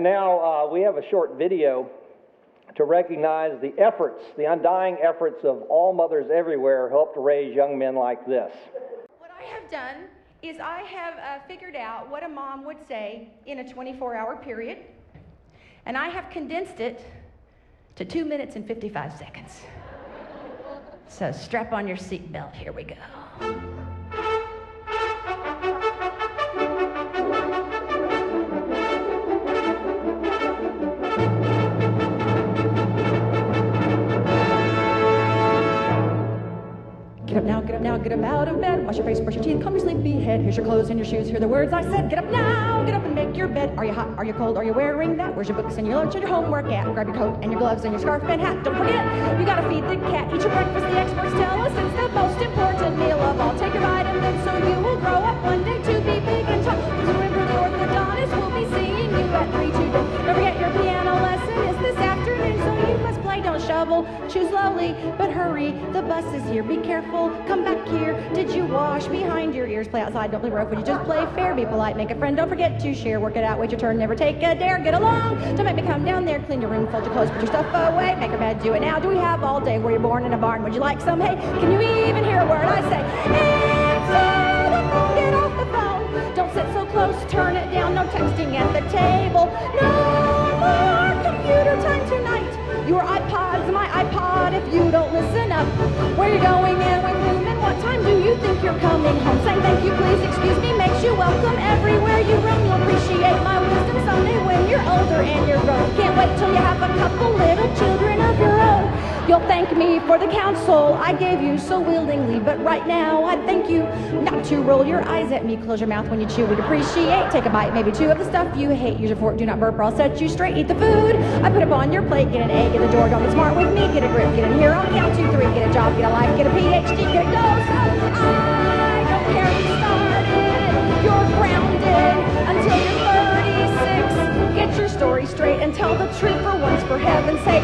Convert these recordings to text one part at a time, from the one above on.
And now we have a short video to recognize the efforts, the undying efforts of all mothers everywhere who help to raise young men like this. What I have done is I have figured out what a mom would say in a 24-hour period, and I have condensed it to 2 minutes and 55 seconds. So strap on your seatbelt, here we go. Get up now, get up now, get up out of bed. Wash your face, brush your teeth, comb your sleepy head. Here's your clothes and your shoes, hear the words I said. Get up now, get up and make your bed. Are you hot, are you cold, are you wearing that? Where's your books and your lunch and your homework at? Grab your coat and your gloves and your scarf and hat. Don't forget, you gotta feed the cat. Eat your breakfast, the experts tell us it's the most important meal of all. Take your vitamins so you will grow up one day to be big and tall. Just remember the orthodontist will be seeing you at 3 today. Don't forget your piano lesson is this afternoon, so you must play, don't shovel. Choose slowly, but hurry, the bus is here. Be careful, come back here. Did you wash behind your ears? Play outside, don't play rough. Would you just play fair? Be polite, make a friend, don't forget to share. Work it out, wait your turn, never take a dare. Get along, don't make me come down there. Clean your room, fold your clothes, put your stuff away. Make your bed, do it now. Do we have all day? Were you born in a barn? Would you like some hay? Can you even hear a word I say? Answer the phone, get off the phone. Don't sit so close, turn it down. No texting at the table. No more computer time tonight. Your iPod's my iPod if you don't listen up. Where you going and when whom and what time do you think you're coming home? Saying thank you, please, excuse me makes you welcome everywhere you roam. You'll appreciate my wisdom someday when you're older and you're grown. Can't wait till you have a couple little children of your own. You'll thank me for the counsel I gave you so willingly, but right now I thank you not to roll your eyes at me. Close your mouth when you chew. We'd appreciate. Take a bite, maybe two of the stuff you hate. Use your fork, do not burp or I'll set you straight. Eat the food I put up on your plate. Get an A, get a door, don't get smart with me. Get a grip, get in here on count 2, 3. Get a job, get a life, get a PhD, get a go. So I don't care who started. You're grounded until you're 36. Get your story straight and tell the truth for once, for heaven's sake.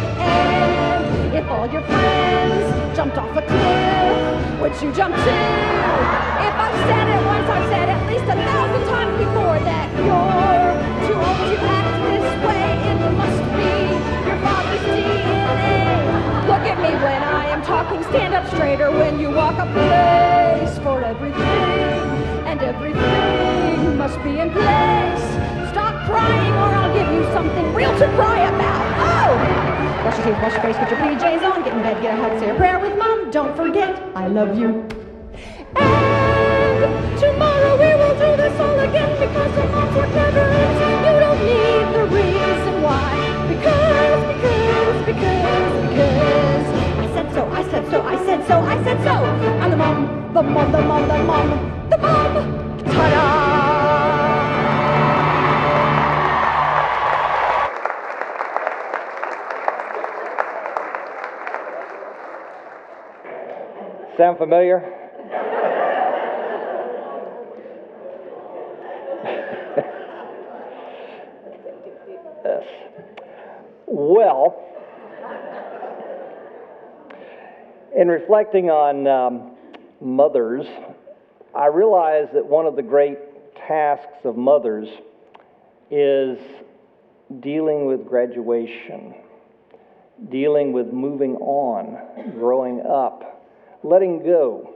And if all your friends jumped off a cliff, would you jump too? If I've said it once, I've said at least 1,000 times before that you're too old to act this way. It must be your father's DNA. Look at me when I am talking, stand up straighter when you walk. A place for everything, and everything must be in place. Stop crying or I'll give you something real to cry about. Oh! Wash your teeth, wash your face, get your PJs on, get in bed, get a hug, say a prayer with Mom. Don't forget, I love you. And tomorrow we will do this all again because the mom's work never ends. You don't need the reason why. Because I said so, I said so, I said so, I said so. I'm the mom, the mom, the mom, the mom, the mom. Ta-da! Sound familiar? Yes. Well, in reflecting on mothers, I realize that one of the great tasks of mothers is dealing with graduation, dealing with moving on, growing up, letting go.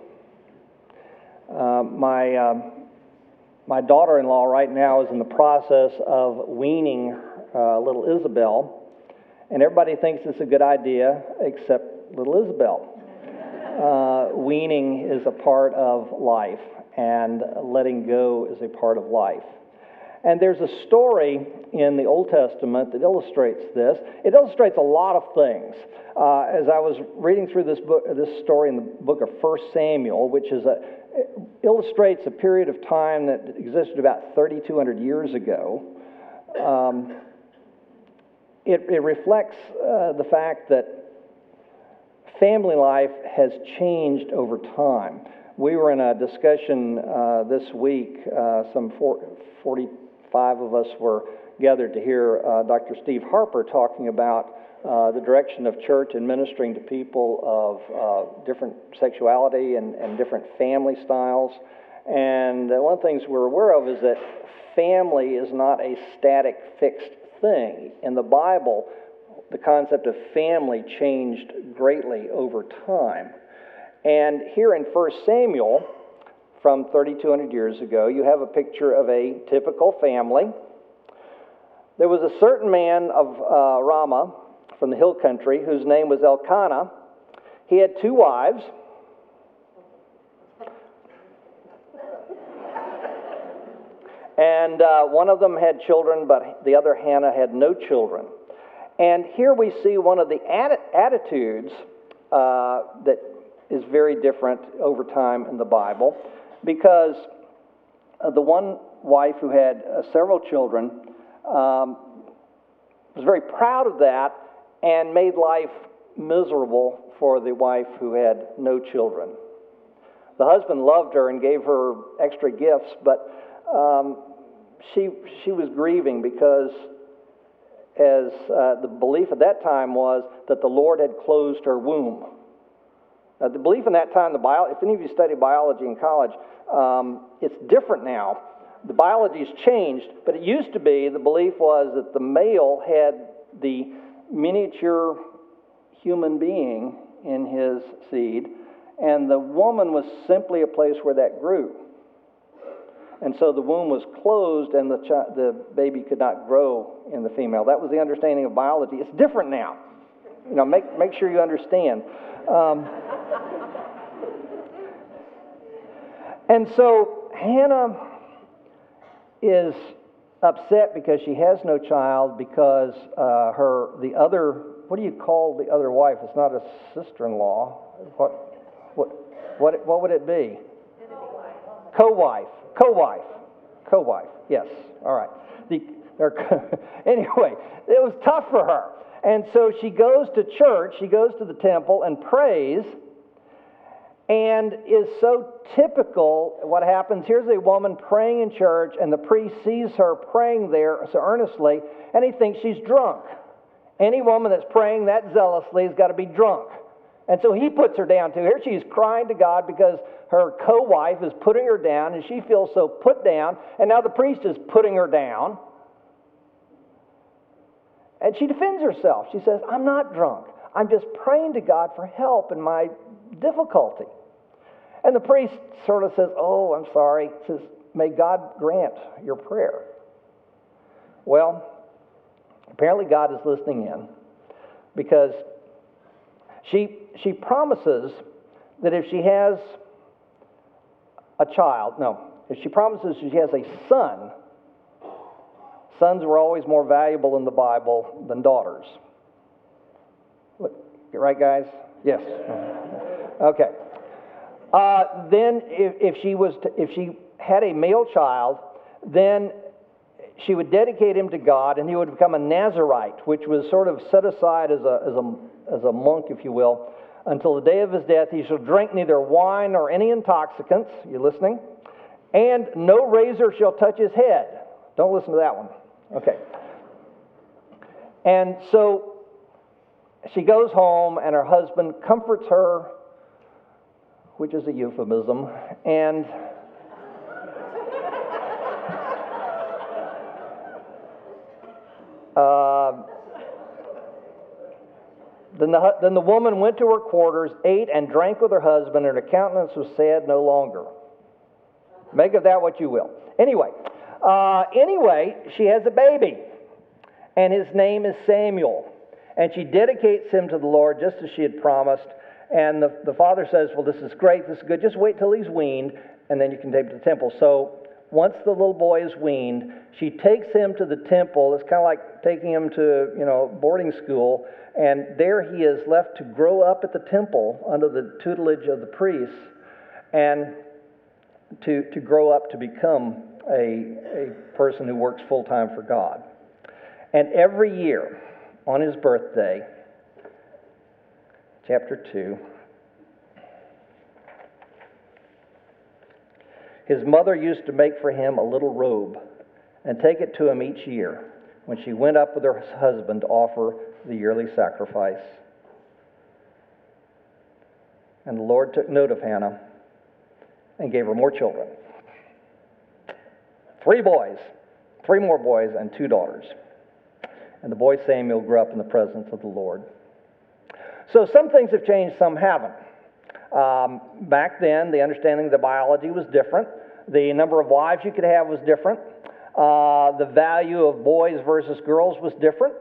My daughter-in-law right now is in the process of weaning little Isabel, and everybody thinks it's a good idea except little Isabel. Weaning is a part of life, and letting go is a part of life. And there's a story in the Old Testament that illustrates this. It illustrates a lot of things. As I was reading through this story in the book of 1 Samuel, which illustrates a period of time that existed about 3,200 years ago, it reflects the fact that family life has changed over time. We were in a discussion this week, some 45 of us were gathered to hear Dr. Steve Harper talking about the direction of church and ministering to people of different sexuality and different family styles. And one of the things we're aware of is that family is not a static, fixed thing. In the Bible, the concept of family changed greatly over time. And here in 1 Samuel, from 3,200 years ago, you have a picture of a typical family. There was a certain man of Ramah from the hill country whose name was Elkanah. He had 2 wives. And one of them had children, but the other, Hannah, had no children. And here we see one of the attitudes that is very different over time in the Bible, because the one wife who had several children was very proud of that and made life miserable for the wife who had no children. The husband loved her and gave her extra gifts, but she was grieving because as the belief at that time was that the Lord had closed her womb. Now, the belief in that time, if any of you study biology in college, it's different now. The biology's changed, but it used to be, the belief was that the male had the miniature human being in his seed, and the woman was simply a place where that grew. And so the womb was closed and the baby could not grow in the female. That was the understanding of biology. It's different now. You know, make sure you understand. And so Hannah is upset because she has no child, because the other, what do you call the other wife? It's not a sister-in-law. What would it be? Co-wife. Yes. All right. Anyway, it was tough for her. And so she goes to church, she goes to the temple and prays, and is so typical. What happens, here's a woman praying in church, and the priest sees her praying there so earnestly, and he thinks she's drunk. Any woman that's praying that zealously has got to be drunk. And so he puts her down too. Here she's crying to God because her co-wife is putting her down, and she feels so put down, and now the priest is putting her down. And she defends herself. She says, I'm not drunk. I'm just praying to God for help in my difficulty. And the priest sort of says, oh, I'm sorry. He says, may God grant your prayer. Well, apparently God is listening in, because she promises that if she has if she promises she has a son, sons were always more valuable in the Bible than daughters. Look, you right, guys? Yes. Okay. Then if she had a male child, then she would dedicate him to God, and he would become a Nazirite, which was sort of set aside as a monk, if you will, until the day of his death. He shall drink neither wine nor any intoxicants. You listening? And no razor shall touch his head. Don't listen to that one. Okay. And so she goes home, and her husband comforts her, which is a euphemism, and Then the woman went to her quarters, ate and drank with her husband, and her countenance was sad no longer. Make of that what you will. Anyway, she has a baby, and his name is Samuel. And she dedicates him to the Lord just as she had promised. And the father says, well, this is great, this is good. Just wait till he's weaned, and then you can take him to the temple. So once the little boy is weaned, she takes him to the temple. It's kind of like taking him to, boarding school. And there he is left to grow up at the temple under the tutelage of the priests, and to grow up to become a person who works full-time for God. And every year, on his birthday, chapter 2, his mother used to make for him a little robe and take it to him each year when she went up with her husband to offer the yearly sacrifice. And the Lord took note of Hannah and gave her more children. 3 boys, 3 more boys, and 2 daughters. And the boy Samuel grew up in the presence of the Lord. So some things have changed, some haven't. Back then, the understanding of the biology was different. The number of wives you could have was different. The value of boys versus girls was different.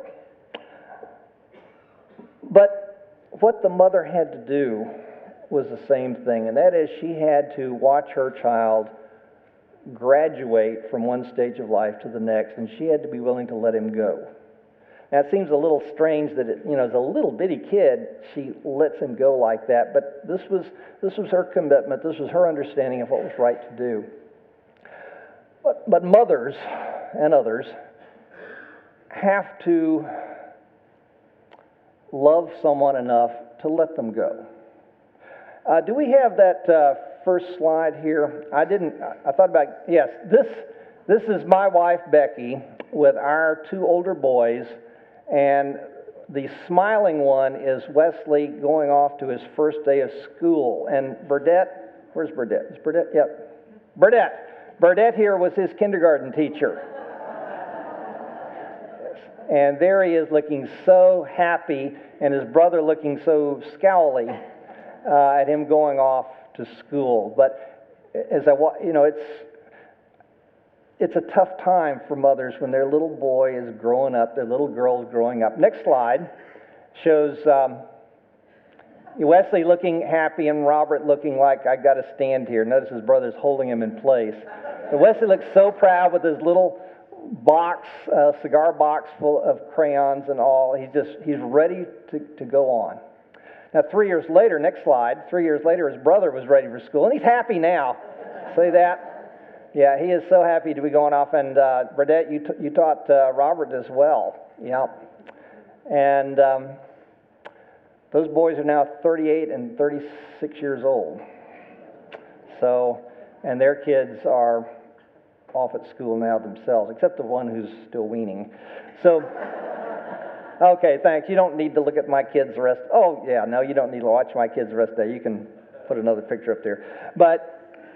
But what the mother had to do was the same thing, and that is she had to watch her child graduate from one stage of life to the next, and she had to be willing to let him go. Now, it seems a little strange that, as a little bitty kid, she lets him go like that, but this was her commitment. This was her understanding of what was right to do. But mothers and others have to love someone enough to let them go. Do we have that first slide here? I thought about, yes, this is my wife, Becky, with our two older boys, and the smiling one is Wesley going off to his first day of school. And Burdette, where's Burdette? Is Burdette? Yep. Burdette here was his kindergarten teacher. And there he is looking so happy, and his brother looking so scowly at him going off to school. But as it's a tough time for mothers when their little boy is growing up, their little girl is growing up. Next slide shows Wesley looking happy and Robert looking like, I got to stand here. Notice his brother's holding him in place. And Wesley looks so proud with his little box, cigar box full of crayons and all. He's ready to go on. Now 3 years later, next slide, 3 years later his brother was ready for school, and he's happy now. See that? Yeah, he is so happy to be going off. And Burdette, you taught Robert as well. Yeah. And those boys are now 38 and 36 years old. So, and their kids are off at school now themselves, except the one who's still weaning. So, okay, thanks. You don't need to look at my kids the rest. Oh, yeah, no, you don't need to watch my kids the rest of the day. You can put another picture up there. But,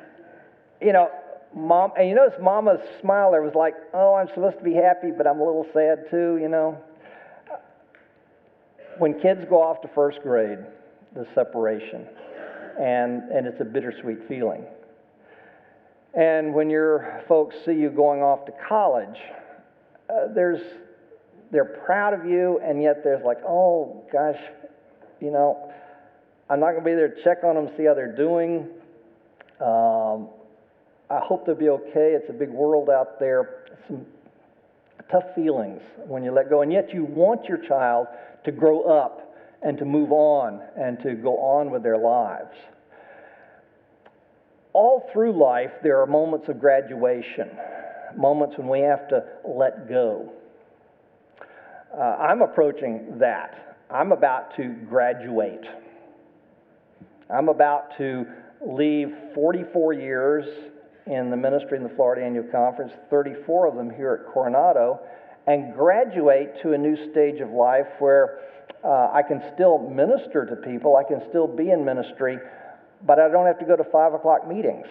Mom, and you notice Mama's smile there was like, oh, I'm supposed to be happy, but I'm a little sad too, When kids go off to first grade, the separation, and it's a bittersweet feeling. And when your folks see you going off to college, they're proud of you, and yet there's like, oh, gosh, I'm not going to be there to check on them, see how they're doing. I hope they'll be okay. It's a big world out there. Some tough feelings when you let go, and yet you want your child to grow up and to move on and to go on with their lives. All through life, there are moments of graduation, moments when we have to let go. I'm approaching that. I'm about to graduate. I'm about to leave 44 years in the ministry in the Florida Annual Conference, 34 of them here at Coronado, and graduate to a new stage of life where I can still minister to people, I can still be in ministry, but I don't have to go to 5 o'clock meetings.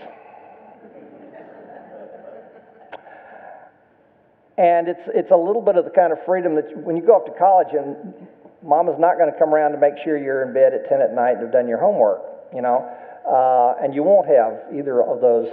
And it's a little bit of the kind of freedom that when you go off to college, and Mama's not going to come around to make sure you're in bed at 10 at night and have done your homework, and you won't have either of those.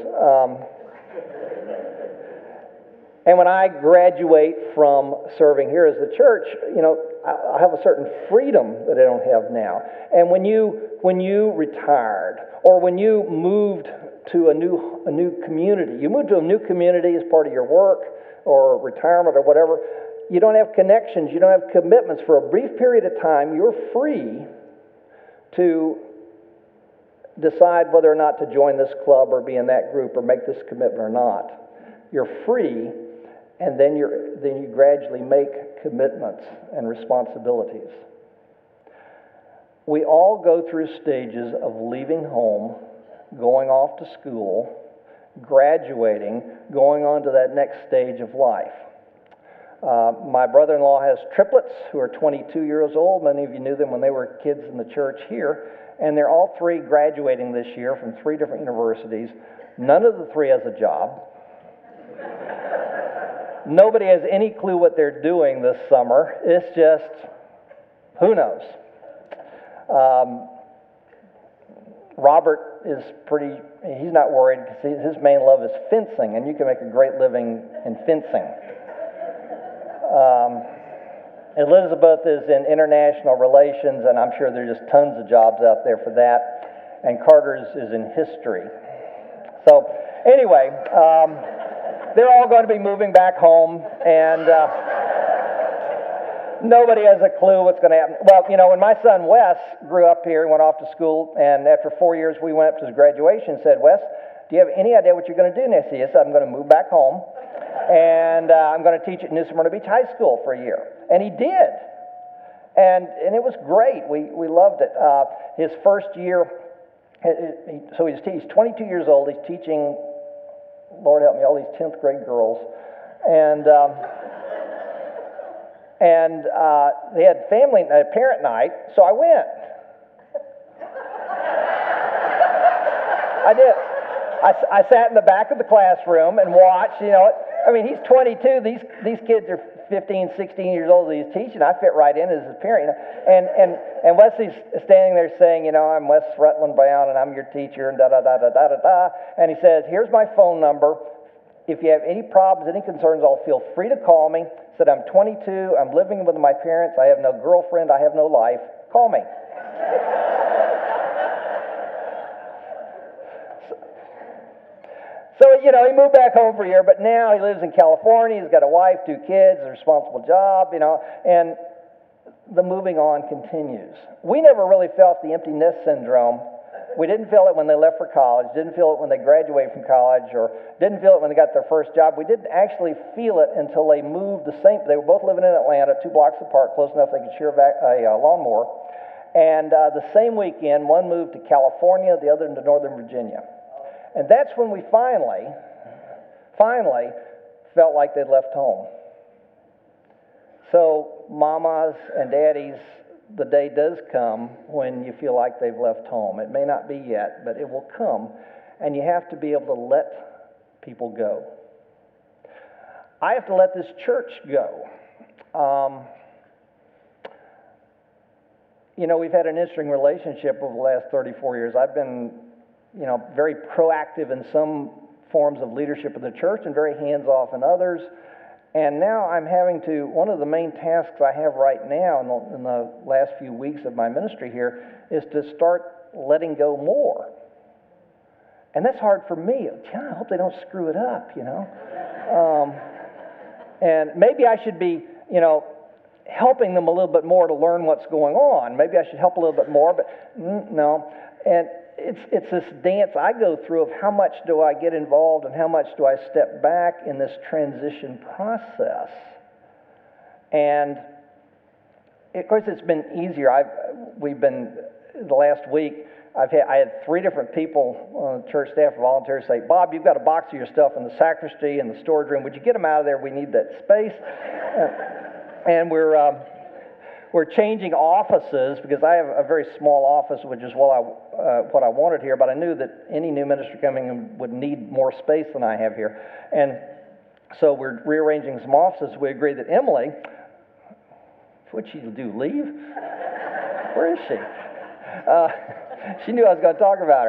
And when I graduate from serving here as the church, I have a certain freedom that I don't have now. And when you retired, or when you moved to a new community, you moved to a new community as part of your work or retirement or whatever, you don't have connections, you don't have commitments. For a brief period of time, you're free to decide whether or not to join this club or be in that group or make this commitment or not. You're free, and then you gradually make commitments and responsibilities. We all go through stages of leaving home, going off to school, graduating, going on to that next stage of life. My brother-in-law has triplets who are 22 years old. Many of you knew them when they were kids in the church here. And they're all three graduating this year from 3 different universities. None of the 3 has a job. Nobody has any clue what they're doing this summer. It's just, who knows? Robert is he's not worried because his main love is fencing, and you can make a great living in fencing. Elizabeth is in international relations, and I'm sure there's just tons of jobs out there for that. And Carter's is in history. So, anyway, they're all going to be moving back home, and nobody has a clue what's going to happen. Well, when my son Wes grew up here, he went off to school, and after 4 years, we went up to his graduation and said, Wes, do you have any idea what you're going to do next year? He said, I'm going to move back home, and I'm going to teach at New Smyrna Beach High School for a year. And he did. And it was great. We loved it. His first year, so he's 22 years old. He's teaching, Lord help me, all these 10th grade girls. And they had parent night, so I went. I did. I sat in the back of the classroom and watched, I mean, he's 22. These kids are 15, 16 years old that he's teaching. I fit right in as his parent, And Wesley's standing there saying, I'm Wes Rutland Brown, and I'm your teacher, and da-da-da-da-da-da-da. And he says, here's my phone number. If you have any problems, any concerns, I'll feel free to call me. He said, I'm 22. I'm living with my parents. I have no girlfriend. I have no life. Call me. So, he moved back home for a year, but now he lives in California. He's got a wife, 2 kids, a responsible job, and the moving on continues. We never really felt the empty nest syndrome. We didn't feel it when they left for college, didn't feel it when they graduated from college, or didn't feel it when they got their first job. We didn't actually feel it until they moved they were both living in Atlanta, 2 blocks apart, close enough they could share a lawnmower. And the same weekend, one moved to California, the other to Northern Virginia. And that's when we finally felt like they'd left home. So, mamas and daddies, the day does come when you feel like they've left home. It may not be yet, but it will come. And you have to be able to let people go. I have to let this church go. We've had an interesting relationship over the last 34 years. I've been very proactive in some forms of leadership of the church and very hands-off in others. And now I'm one of the main tasks I have right now in the last few weeks of my ministry here is to start letting go more. And that's hard for me. I hope they don't screw it up, and maybe I should be, helping them a little bit more to learn what's going on. Maybe I should help a little bit more, but no. And it's this dance I go through of how much do I get involved and how much do I step back in this transition process. And of course it's been easier. The last week I had 3 different people on the church staff, volunteers, say, Bob, you've got a box of your stuff in the sacristy and the storage room. Would you get them out of there? We need that space. And we're changing offices because I have a very small office, which is what I wanted here, but I knew that any new ministry coming in would need more space than I have here. And so we're rearranging some offices. We agreed that Emily, what'd she do, leave? Where is she? She knew I was going to talk about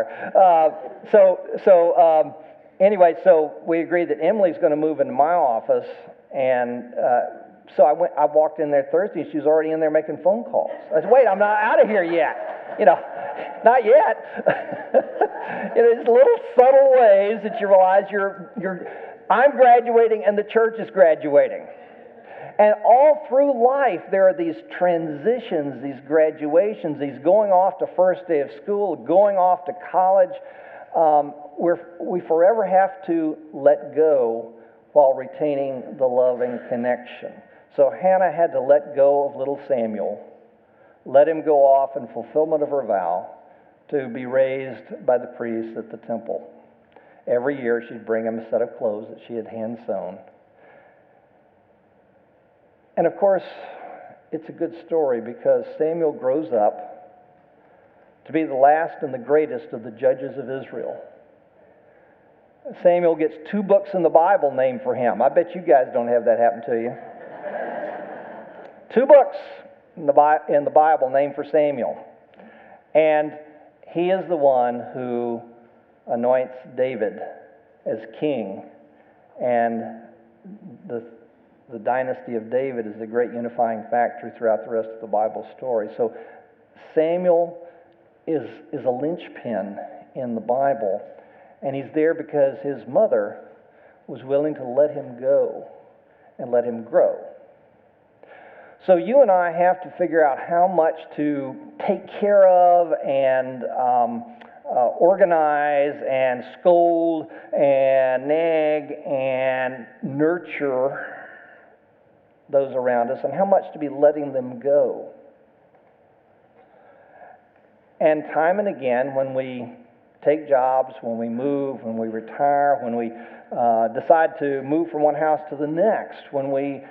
her. Anyway, so we agreed that Emily's going to move into my office, and so I walked in there Thursday, and she was already in there making phone calls. I said, wait, I'm not out of here yet. Not yet. There's little subtle ways that you realize I'm graduating and the church is graduating. And all through life, there are these transitions, these graduations, these going off to first day of school, going off to college. We forever have to let go while retaining the loving connection. So Hannah had to let go of little Samuel, let him go off in fulfillment of her vow to be raised by the priest at the temple. Every year she'd bring him a set of clothes that she had hand sewn. And of course, it's a good story because Samuel grows up to be the last and the greatest of the judges of Israel. Samuel gets 2 books in the Bible named for him. I bet you guys don't have that happen to you. 2 books in the Bible named for Samuel. And he is the one who anoints David as king. And the dynasty of David is the great unifying factor throughout the rest of the Bible story. So Samuel is a linchpin in the Bible. And he's there because his mother was willing to let him go and let him grow. So you and I have to figure out how much to take care of and organize and scold and nag and nurture those around us, and how much to be letting them go. And time and again, when we take jobs, when we move, when we retire, when we decide to move from one house to the next, when we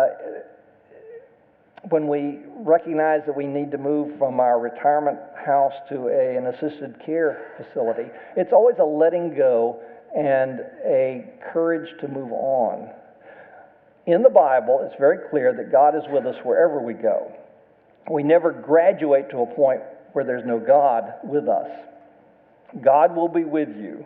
recognize that we need to move from our retirement house to an assisted care facility, it's always a letting go and a courage to move on. In the Bible, it's very clear that God is with us wherever we go. We never graduate to a point where there's no God with us. God will be with you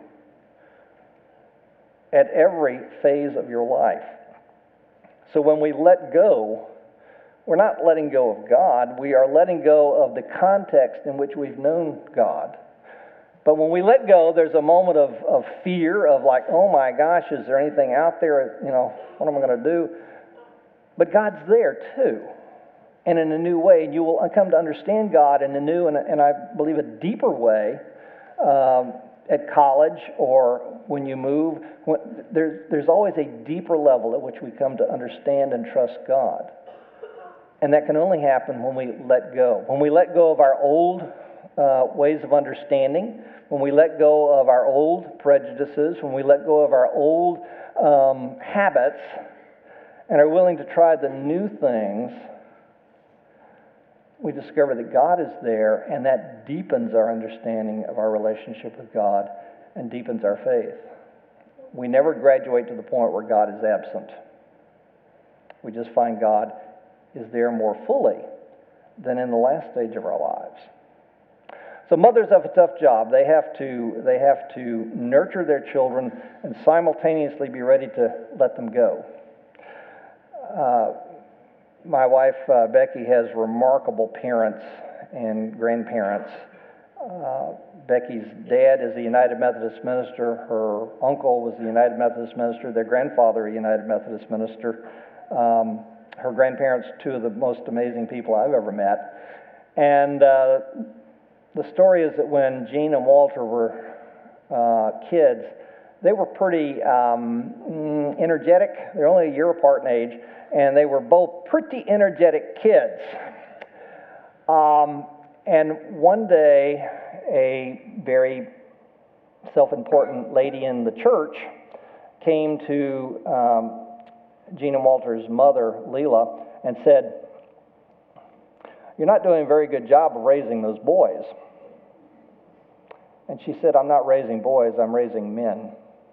at every phase of your life. So when we let go, we're not letting go of God. We are letting go of the context in which we've known God. But when we let go, there's a moment of fear, of like, oh my gosh, is there anything out there? What am I going to do? But God's there too, and in a new way. And you will come to understand God in a new and I believe a deeper way at college or when you move. There's always a deeper level at which we come to understand and trust God. And that can only happen when we let go. When we let go of our old ways of understanding, when we let go of our old prejudices, when we let go of our old habits and are willing to try the new things, we discover that God is there, and that deepens our understanding of our relationship with God and deepens our faith. We never graduate to the point where God is absent. We just find God is there more fully than in the last stage of our lives. So mothers have a tough job. They have to nurture their children and simultaneously be ready to let them go. My wife, Becky, has remarkable parents and grandparents. Becky's dad is a United Methodist minister. Her uncle was the United Methodist minister. Their grandfather, a United Methodist minister. Her grandparents, 2 of the most amazing people I've ever met. And the story is that when Gene and Walter were kids, they were pretty energetic. They're only a year apart in age, and they were both pretty energetic kids. And one day, a very self-important lady in the church came to Gene and Walter's mother, Leela, and said, "You're not doing a very good job of raising those boys." And she said, "I'm not raising boys, I'm raising men."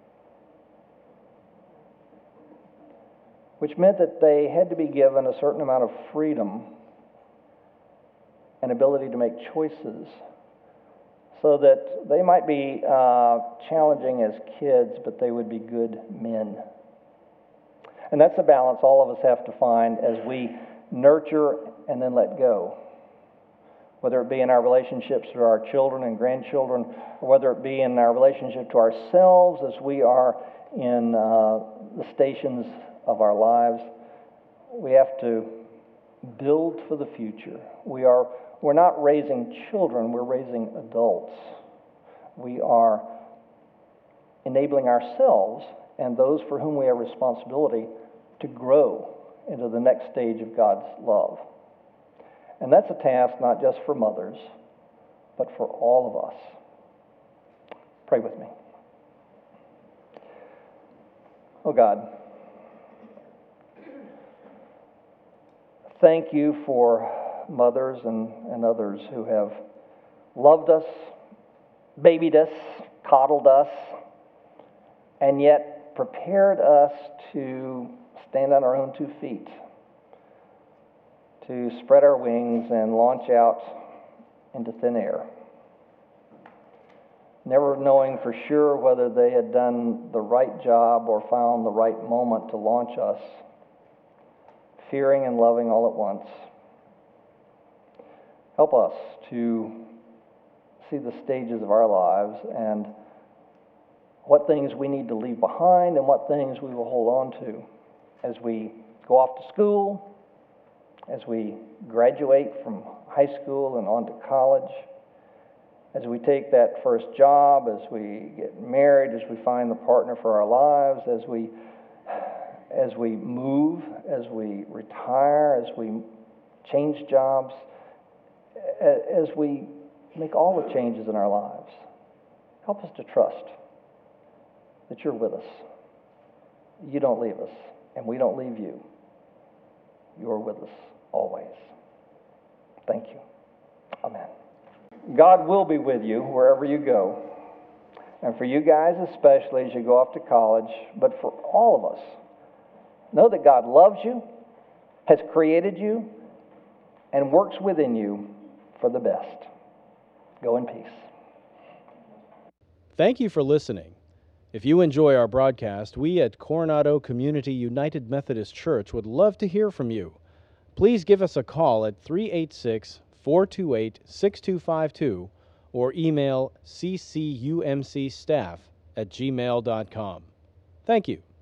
Which meant that they had to be given a certain amount of freedom and ability to make choices so that they might be challenging as kids, but they would be good men. And that's the balance all of us have to find as we nurture and then let go. Whether it be in our relationships to our children and grandchildren, or whether it be in our relationship to ourselves as we are in the stations of our lives, we have to build for the future. We're not raising children, we're raising adults. We are enabling ourselves and those for whom we have responsibility to grow into the next stage of God's love. And that's a task not just for mothers, but for all of us. Pray with me. Oh God, thank you for mothers and others who have loved us, babied us, coddled us, and yet prepared us to stand on our own 2 feet, to spread our wings and launch out into thin air, never knowing for sure whether they had done the right job or found the right moment to launch us, fearing and loving all at once. Help us to see the stages of our lives and what things we need to leave behind and what things we will hold on to as we go off to school, as we graduate from high school and on to college, as we take that first job, as we get married, as we find the partner for our lives, as we move, as we retire, as we change jobs, as we make all the changes in our lives. Help us to trust that you're with us. You don't leave us, and we don't leave you. You're with us always. Thank you. Amen. God will be with you wherever you go. And for you guys especially as you go off to college, but for all of us, know that God loves you, has created you, and works within you for the best. Go in peace. Thank you for listening. If you enjoy our broadcast, we at Coronado Community United Methodist Church would love to hear from you. Please give us a call at 386-428-6252 or email ccumcstaff@gmail.com. Thank you.